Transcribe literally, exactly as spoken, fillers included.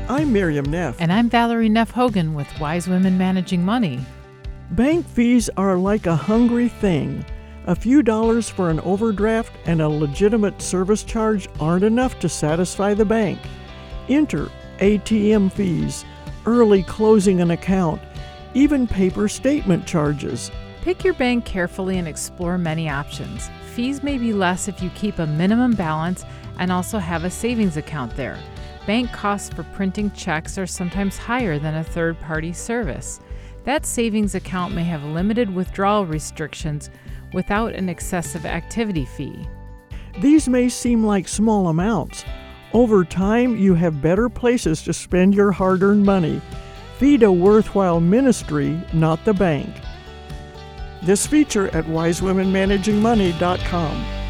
I'm Miriam Neff. And I'm Valerie Neff Hogan with Wise Women Managing Money. Bank fees are like a hungry thing. A few dollars for an overdraft and a legitimate service charge aren't enough to satisfy the bank. Enter A T M fees, early closing an account, even paper statement charges. Pick your bank carefully and explore many options. Fees may be less if you keep a minimum balance and also have a savings account there. Bank costs for printing checks are sometimes higher than a third-party service. That savings account may have limited withdrawal restrictions without an excessive activity fee. These may seem like small amounts. Over time, you have better places to spend your hard-earned money. Feed a worthwhile ministry, not the bank. This feature at wise women managing money dot com.